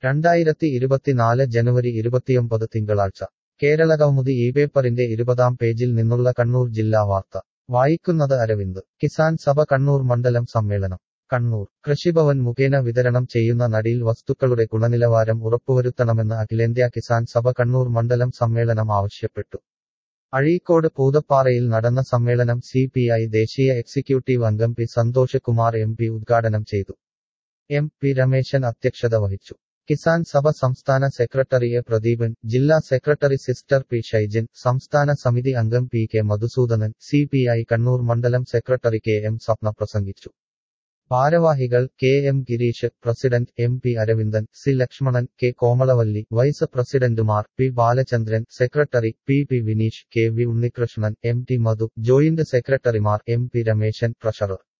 2024 ജനുവരി 29 തിങ്കളാഴ്ച കേരളകൗമുദി ഈ പേപ്പറിന്റെ 20-ാം പേജിൽ നിന്നുള്ള കണ്ണൂർ ജില്ലാ വാർത്ത വായിക്കുന്നത് അരവിന്ദ് കിസാൻ സഭ കണ്ണൂർ മണ്ഡലം സമ്മേളനം കണ്ണൂർ കൃഷിഭവൻ മുഖേന വിതരണം ചെയ്യുന്ന നടീൽ വസ്തുക്കളുടെ ഗുണനിലവാരം ഉറപ്പുവരുത്തണമെന്ന് അഖിലേന്ത്യാ കിസാൻ സഭ കണ്ണൂർ മണ്ഡലം സമ്മേളനം ആവശ്യപ്പെട്ടു. അഴീക്കോട് പൂതപ്പാറയിൽ നടന്ന സമ്മേളനം CPI ദേശീയ എക്സിക്യൂട്ടീവ് അംഗം പി സന്തോഷ് കുമാർ MP ഉദ്ഘാടനം ചെയ്തു. MP രമേശൻ അധ്യക്ഷത വഹിച്ചു. കിസാൻ സഭ സംസ്ഥാന സെക്രട്ടറി എ പ്രദീപൻ, ജില്ലാ സെക്രട്ടറി സിസ്റ്റർ പി ഷൈജൻ, സംസ്ഥാന സമിതി അംഗം PK മധുസൂദനൻ, CPI കണ്ണൂർ മണ്ഡലം സെക്രട്ടറി KM സ്വപ്ന പ്രസംഗിച്ചു. ഭാരവാഹികൾ KM Gireesh, president MP Aravindan, C Lakshmanan, K Komalavalli, vice പ്രസിഡന്റുമാർ P Balachandran, secretary PP Vineesh, KV Unnikrishnan, MT Madhu, joint സെക്രട്ടറിമാർ MP രമേശൻ, ട്രഷറർ